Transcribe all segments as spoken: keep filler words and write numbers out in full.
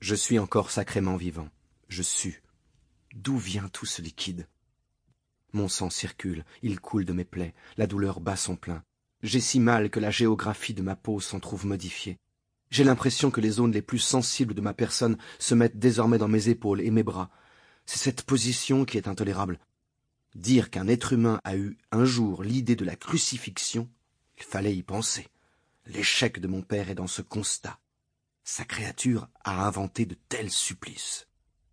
Je suis encore sacrément vivant. Je sue. D'où vient tout ce liquide? Mon sang circule, il coule de mes plaies, la douleur bat son plein. J'ai si mal que la géographie de ma peau s'en trouve modifiée. J'ai l'impression que les zones les plus sensibles de ma personne se mettent désormais dans mes épaules et mes bras. C'est cette position qui est intolérable. Dire qu'un être humain a eu un jour l'idée de la crucifixion, il fallait y penser. L'échec de mon père est dans ce constat. Sa créature a inventé de tels supplices.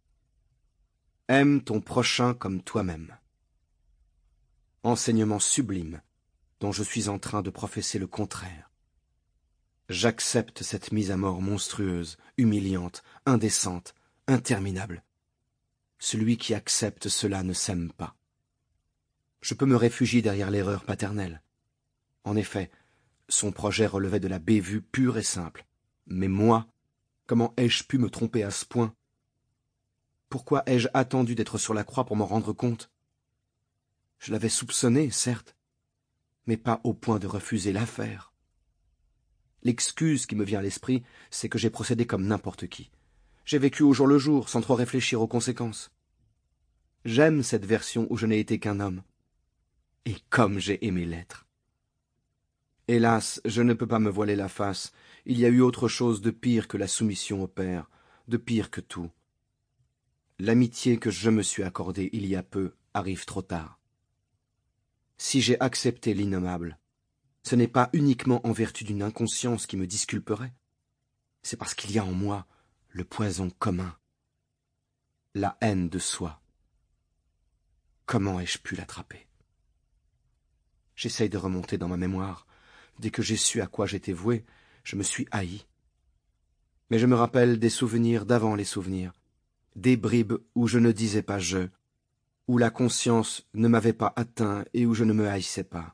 Aime ton prochain comme toi-même. Enseignement sublime dont je suis en train de professer le contraire. J'accepte cette mise à mort monstrueuse, humiliante, indécente, interminable. Celui qui accepte cela ne s'aime pas. Je peux me réfugier derrière l'erreur paternelle. En effet, son projet relevait de la bévue pure et simple. Mais moi, comment ai-je pu me tromper à ce point? Pourquoi ai-je attendu d'être sur la croix pour m'en rendre compte? Je l'avais soupçonné, certes, mais pas au point de refuser l'affaire. L'excuse qui me vient à l'esprit, c'est que j'ai procédé comme n'importe qui. J'ai vécu au jour le jour, sans trop réfléchir aux conséquences. J'aime cette version où je n'ai été qu'un homme. Et comme j'ai aimé l'être. Hélas, je ne peux pas me voiler la face. Il y a eu autre chose de pire que la soumission au père, de pire que tout. L'amitié que je me suis accordée il y a peu arrive trop tard. Si j'ai accepté l'innommable, ce n'est pas uniquement en vertu d'une inconscience qui me disculperait. C'est parce qu'il y a en moi le poison commun, la haine de soi. Comment ai-je pu l'attraper? J'essaye de remonter dans ma mémoire. Dès que j'ai su à quoi j'étais voué, je me suis haï. Mais je me rappelle des souvenirs d'avant les souvenirs, des bribes où je ne disais pas je, où la conscience ne m'avait pas atteint et où je ne me haïssais pas.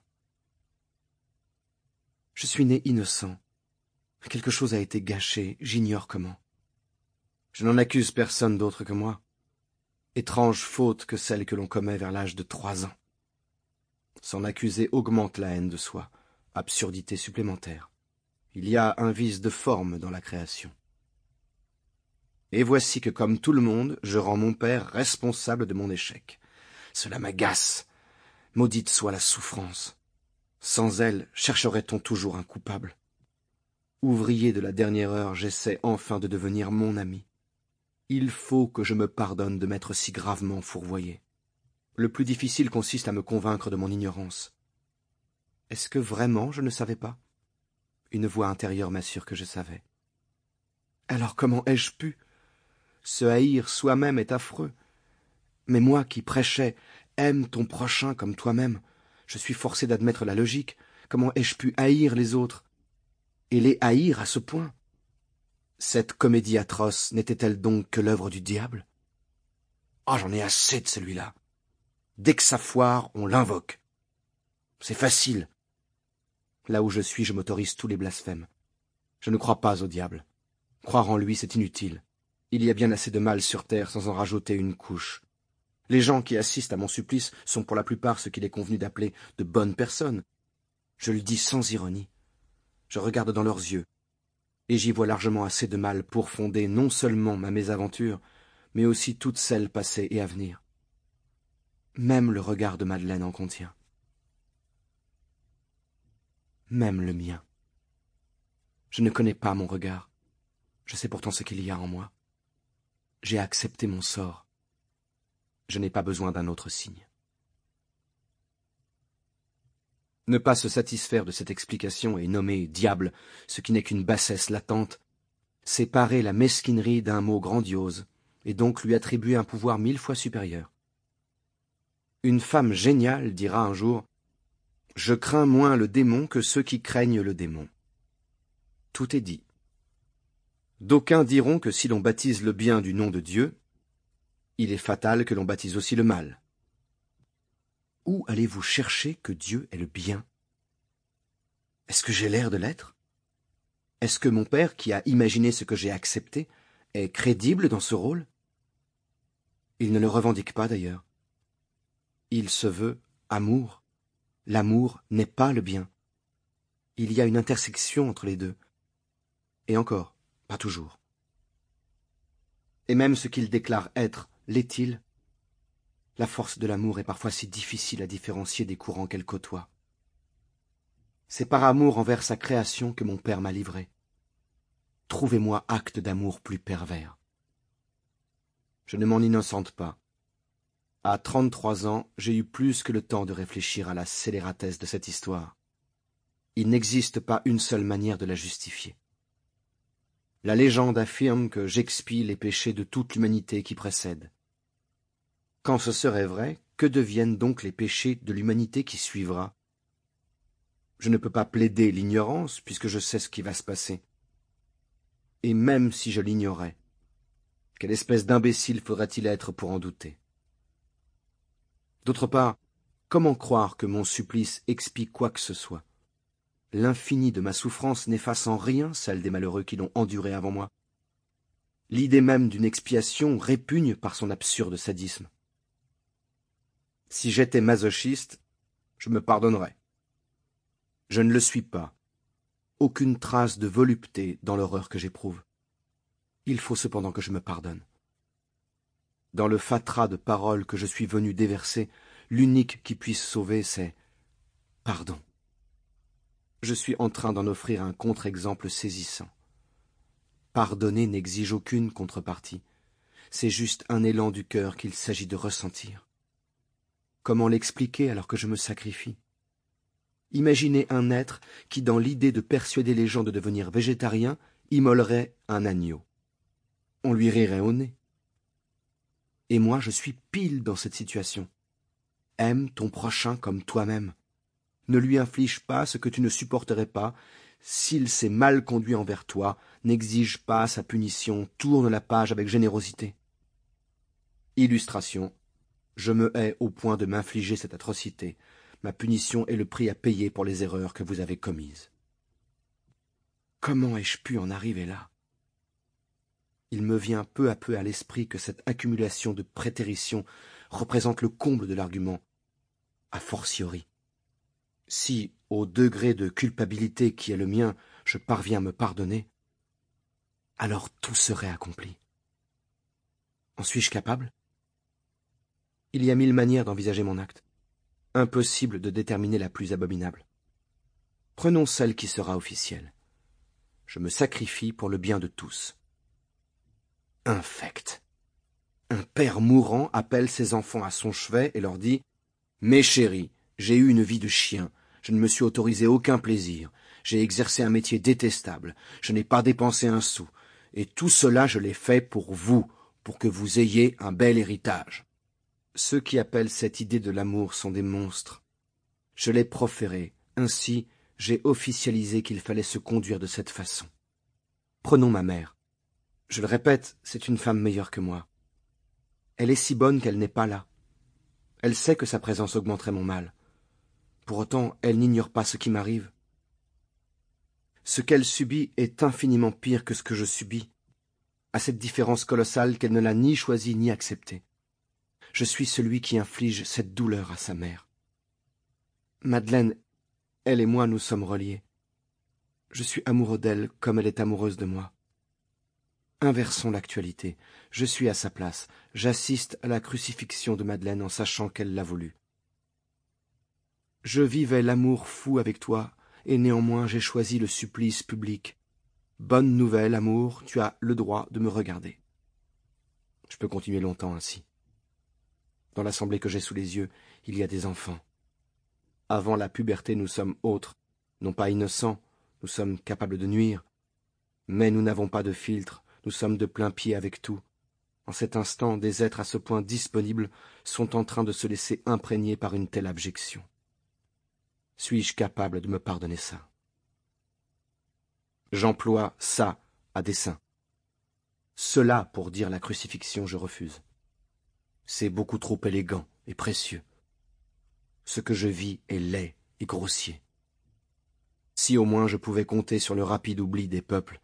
Je suis né innocent. Quelque chose a été gâché, j'ignore comment. Je n'en accuse personne d'autre que moi. Étrange faute que celle que l'on commet vers l'âge de trois ans. S'en accuser augmente la haine de soi, absurdité supplémentaire. Il y a un vice de forme dans la création. Et voici que, comme tout le monde, je rends mon père responsable de mon échec. Cela m'agace. Maudite soit la souffrance. Sans elle, chercherait-on toujours un coupable? Ouvrier de la dernière heure, j'essaie enfin de devenir mon ami. Il faut que je me pardonne de m'être si gravement fourvoyé. Le plus difficile consiste à me convaincre de mon ignorance. Est-ce que vraiment je ne savais pas? Une voix intérieure m'assure que je savais. Alors comment ai-je pu? Se haïr soi-même est affreux. Mais moi qui prêchais « aime ton prochain comme toi-même », je suis forcé d'admettre la logique. Comment ai-je pu haïr les autres? Et les haïr à ce point? Cette comédie atroce n'était-elle donc que l'œuvre du diable? Ah, j'en ai assez de celui-là. Dès que ça foire, on l'invoque. C'est facile. Là où je suis, je m'autorise tous les blasphèmes. Je ne crois pas au diable. Croire en lui, c'est inutile. Il y a bien assez de mal sur terre sans en rajouter une couche. Les gens qui assistent à mon supplice sont pour la plupart ce qu'il est convenu d'appeler de bonnes personnes. Je le dis sans ironie. Je regarde dans leurs yeux, et j'y vois largement assez de mal pour fonder non seulement ma mésaventure, mais aussi toutes celles passées et à venir. Même le regard de Madeleine en contient. Même le mien. Je ne connais pas mon regard. Je sais pourtant ce qu'il y a en moi. J'ai accepté mon sort. Je n'ai pas besoin d'un autre signe. Ne pas se satisfaire de cette explication et nommer diable ce qui n'est qu'une bassesse latente, c'est parer la mesquinerie d'un mot grandiose, et donc lui attribuer un pouvoir mille fois supérieur. Une femme géniale dira un jour « Je crains moins le démon que ceux qui craignent le démon ». Tout est dit. D'aucuns diront que si l'on baptise le bien du nom de Dieu, il est fatal que l'on baptise aussi le mal. Où allez-vous chercher que Dieu est le bien? Est-ce que j'ai l'air de l'être? Est-ce que mon père, qui a imaginé ce que j'ai accepté, est crédible dans ce rôle? Il ne le revendique pas d'ailleurs. Il se veut amour. L'amour n'est pas le bien. Il y a une intersection entre les deux. Et encore, pas toujours. Et même ce qu'il déclare être, l'est-il? La force de l'amour est parfois si difficile à différencier des courants qu'elle côtoie. C'est par amour envers sa création que mon père m'a livré. Trouvez-moi acte d'amour plus pervers. Je ne m'en innocente pas. À trente-trois ans, j'ai eu plus que le temps de réfléchir à la scélératesse de cette histoire. Il n'existe pas une seule manière de la justifier. La légende affirme que j'expie les péchés de toute l'humanité qui précède. Quand ce serait vrai, que deviennent donc les péchés de l'humanité qui suivra? Je ne peux pas plaider l'ignorance, puisque je sais ce qui va se passer. Et même si je l'ignorais, quelle espèce d'imbécile faudrait-il être pour en douter? D'autre part, comment croire que mon supplice expie quoi que ce soit? L'infini de ma souffrance n'efface en rien celle des malheureux qui l'ont endurée avant moi. L'idée même d'une expiation répugne par son absurde sadisme. Si j'étais masochiste, je me pardonnerais. Je ne le suis pas. Aucune trace de volupté dans l'horreur que j'éprouve. Il faut cependant que je me pardonne. Dans le fatras de paroles que je suis venu déverser, l'unique qui puisse sauver, c'est « pardon ». Je suis en train d'en offrir un contre-exemple saisissant. Pardonner n'exige aucune contrepartie. C'est juste un élan du cœur qu'il s'agit de ressentir. Comment l'expliquer alors que je me sacrifie? Imaginez un être qui, dans l'idée de persuader les gens de devenir végétariens, immolerait un agneau. On lui rirait au nez. Et moi, je suis pile dans cette situation. Aime ton prochain comme toi-même. Ne lui inflige pas ce que tu ne supporterais pas. S'il s'est mal conduit envers toi, n'exige pas sa punition, tourne la page avec générosité. Illustration. Je me hais au point de m'infliger cette atrocité. Ma punition est le prix à payer pour les erreurs que vous avez commises. Comment ai-je pu en arriver là? Il me vient peu à peu à l'esprit que cette accumulation de prétéritions représente le comble de l'argument, a fortiori. Si, au degré de culpabilité qui est le mien, je parviens à me pardonner, alors tout serait accompli. En suis-je capable? Il y a mille manières d'envisager mon acte. Impossible de déterminer la plus abominable. Prenons celle qui sera officielle. Je me sacrifie pour le bien de tous. Infect. Un père mourant appelle ses enfants à son chevet et leur dit « Mes chéris, j'ai eu une vie de chien, je ne me suis autorisé aucun plaisir, j'ai exercé un métier détestable, je n'ai pas dépensé un sou, et tout cela je l'ai fait pour vous, pour que vous ayez un bel héritage. » Ceux qui appellent cette idée de l'amour sont des monstres. Je l'ai proférée, ainsi j'ai officialisé qu'il fallait se conduire de cette façon. Prenons ma mère. Je le répète, c'est une femme meilleure que moi. Elle est si bonne qu'elle n'est pas là. Elle sait que sa présence augmenterait mon mal. Pour autant, elle n'ignore pas ce qui m'arrive. Ce qu'elle subit est infiniment pire que ce que je subis, à cette différence colossale qu'elle ne l'a ni choisi ni acceptée. Je suis celui qui inflige cette douleur à sa mère. Madeleine, elle et moi nous sommes reliés. Je suis amoureux d'elle comme elle est amoureuse de moi. Inversons l'actualité. Je suis à sa place. J'assiste à la crucifixion de Madeleine en sachant qu'elle l'a voulu. Je vivais l'amour fou avec toi, et néanmoins j'ai choisi le supplice public. Bonne nouvelle, amour, tu as le droit de me regarder. Je peux continuer longtemps ainsi. Dans l'assemblée que j'ai sous les yeux, il y a des enfants. Avant la puberté, nous sommes autres, non pas innocents, nous sommes capables de nuire. Mais nous n'avons pas de filtre, nous sommes de plein pied avec tout. En cet instant, des êtres à ce point disponibles sont en train de se laisser imprégner par une telle abjection. Suis-je capable de me pardonner ça? J'emploie ça à dessein. Cela pour dire la crucifixion, je refuse. C'est beaucoup trop élégant et précieux. Ce que je vis est laid et grossier. Si au moins je pouvais compter sur le rapide oubli des peuples.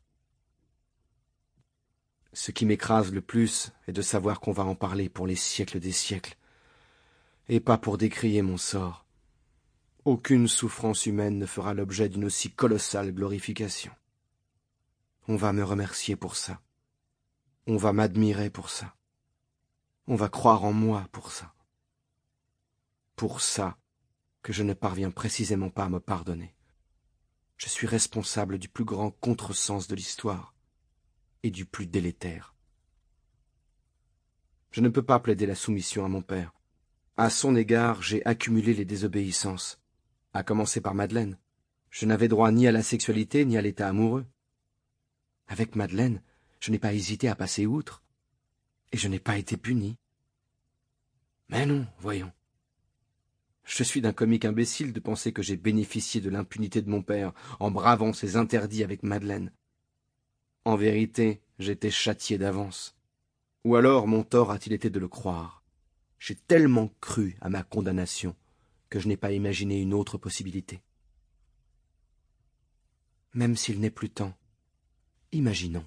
Ce qui m'écrase le plus est de savoir qu'on va en parler pour les siècles des siècles, et pas pour décrier mon sort. Aucune souffrance humaine ne fera l'objet d'une aussi colossale glorification. On va me remercier pour ça. On va m'admirer pour ça. On va croire en moi pour ça. Pour ça que je ne parviens précisément pas à me pardonner. Je suis responsable du plus grand contresens de l'histoire et du plus délétère. Je ne peux pas plaider la soumission à mon père. À son égard, j'ai accumulé les désobéissances, à commencer par Madeleine. Je n'avais droit ni à la sexualité ni à l'état amoureux. Avec Madeleine, je n'ai pas hésité à passer outre, et je n'ai pas été puni. Mais non, voyons. Je suis d'un comique imbécile de penser que j'ai bénéficié de l'impunité de mon père en bravant ses interdits avec Madeleine. En vérité, j'étais châtié d'avance. Ou alors mon tort a-t-il été de le croire. J'ai tellement cru à ma condamnation que je n'ai pas imaginé une autre possibilité. Même s'il n'est plus temps, imaginons.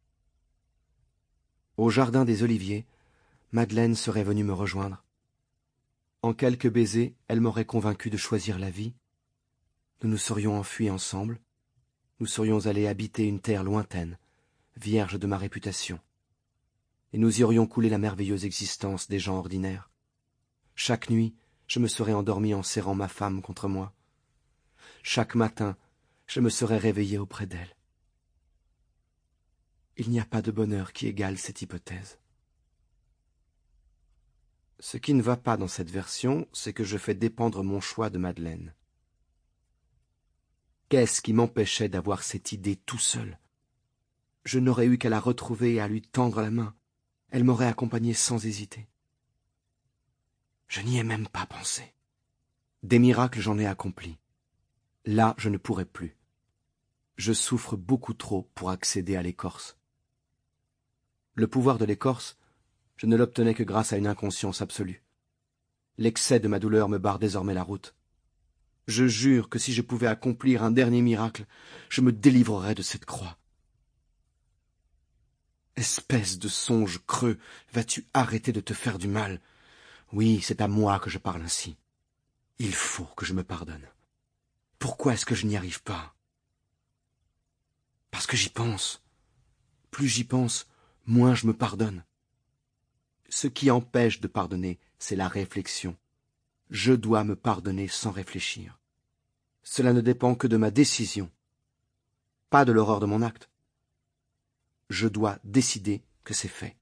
Au jardin des Oliviers, Madeleine serait venue me rejoindre. En quelques baisers, elle m'aurait convaincu de choisir la vie. Nous nous serions enfuis ensemble. Nous serions allés habiter une terre lointaine, vierge de ma réputation. Et nous y aurions coulé la merveilleuse existence des gens ordinaires. Chaque nuit, je me serais endormi en serrant ma femme contre moi. Chaque matin, je me serais réveillé auprès d'elle. Il n'y a pas de bonheur qui égale cette hypothèse. Ce qui ne va pas dans cette version, c'est que je fais dépendre mon choix de Madeleine. Qu'est-ce qui m'empêchait d'avoir cette idée tout seul? Je n'aurais eu qu'à la retrouver et à lui tendre la main. Elle m'aurait accompagné sans hésiter. Je n'y ai même pas pensé. Des miracles j'en ai accompli. Là, je ne pourrai plus. Je souffre beaucoup trop pour accéder à l'écorce. Le pouvoir de l'écorce, je ne l'obtenais que grâce à une inconscience absolue. L'excès de ma douleur me barre désormais la route. Je jure que si je pouvais accomplir un dernier miracle, je me délivrerais de cette croix. Espèce de songe creux, vas-tu arrêter de te faire du mal? Oui, c'est à moi que je parle ainsi. Il faut que je me pardonne. Pourquoi est-ce que je n'y arrive pas? Parce que j'y pense. Plus j'y pense, moins je me pardonne. Ce qui empêche de pardonner, c'est la réflexion. Je dois me pardonner sans réfléchir. Cela ne dépend que de ma décision, pas de l'horreur de mon acte. Je dois décider que c'est fait.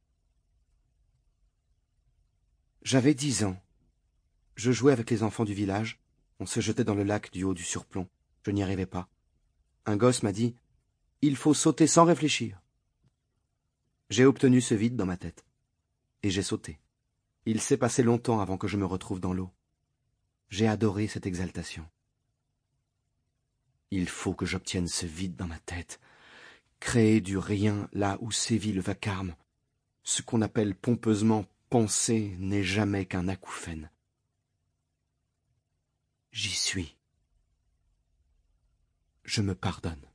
J'avais dix ans. Je jouais avec les enfants du village. On se jetait dans le lac du haut du surplomb. Je n'y arrivais pas. Un gosse m'a dit « Il faut sauter sans réfléchir ». J'ai obtenu ce vide dans ma tête. Et j'ai sauté. Il s'est passé longtemps avant que je me retrouve dans l'eau. J'ai adoré cette exaltation. Il faut que j'obtienne ce vide dans ma tête, créer du rien là où sévit le vacarme. Ce qu'on appelle pompeusement penser n'est jamais qu'un acouphène. J'y suis. Je me pardonne.